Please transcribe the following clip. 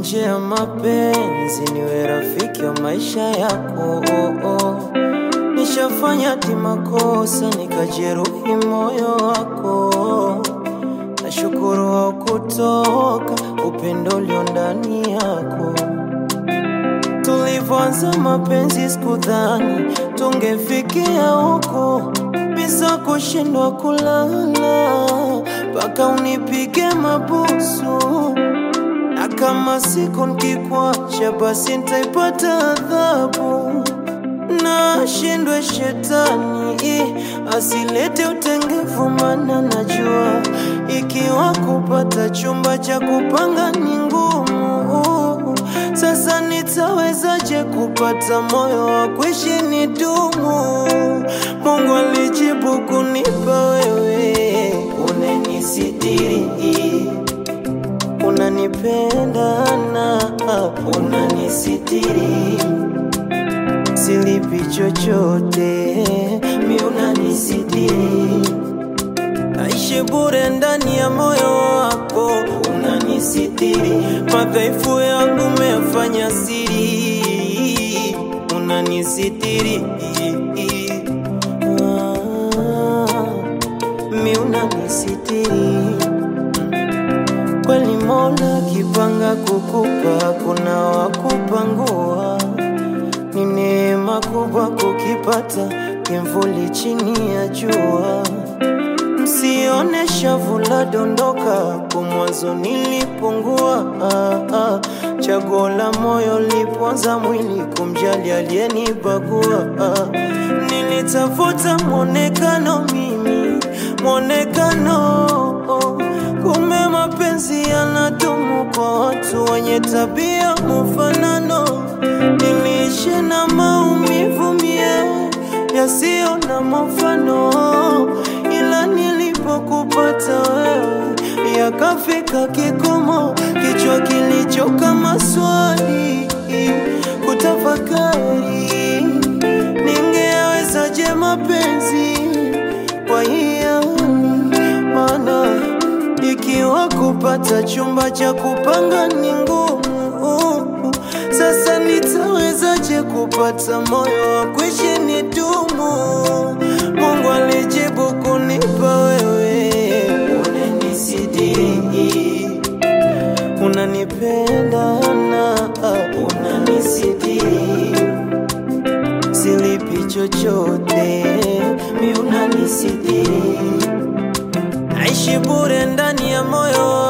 nje ya mapenzi niwe rafiki wa maisha yako. Nishafanya hadi makosa nikajeruhi moyo wako. Nashukuru haukutoka upendo ulio ndani yako. Tulivyoanza mapenzi sikudhani tungefikia huko, bisa kushindwa kulala mpaka unipige mabusu. Na kama siku nikikuacha basi nitaipata adhabu. Na shindwe shetani asilete utengefu, maana najua ikiwa kupata chumba cha kupanga ni ngumu. Sasa nitawezaje kupata moyo wa kuishi nidumu? Mungu alijibu kunipa wewe, unanisitiri, unanipenda na unanisitiri, silipi chochote, mi unanisitiri. Aishi bure ndani ya moyo wako, unanisitiri. Madhaifu yangu umefanya siri, unanisitiri. Mi unanisitiri. Kweli Mola kipanga kukupa, kuna wakupangua. Ni neema kubwa kukipata kimvuli chini ya jua. Msione shavu la dondoka, kwa mwanzo nilipungua. Chaguo la moyo liponza mwili, kumjali aliyenibagua. Nilitafuta mwonekano mimi, mwonekano. Kumbe mapenzi yanadumu kwa watu wenye tabia mfanano. Niliishi na maumivu mie yasio na mfano, ila nilipokupata wewe yakafika kikomo. Kichwa kilichoka maswali kutafakari, ningewezaje mapenzi kwa hiyo? Maana ikiwa kupata chumba cha kupanga ni ngumu, sasa nitawezaje kupata moyo wa kuishi nidumu? Mungu alijibu kunipa wewe, unanisitiri, unanipenda na unanisitiri, silipi chochote, mi unanisitiri. Aishi bure ndani ya moyo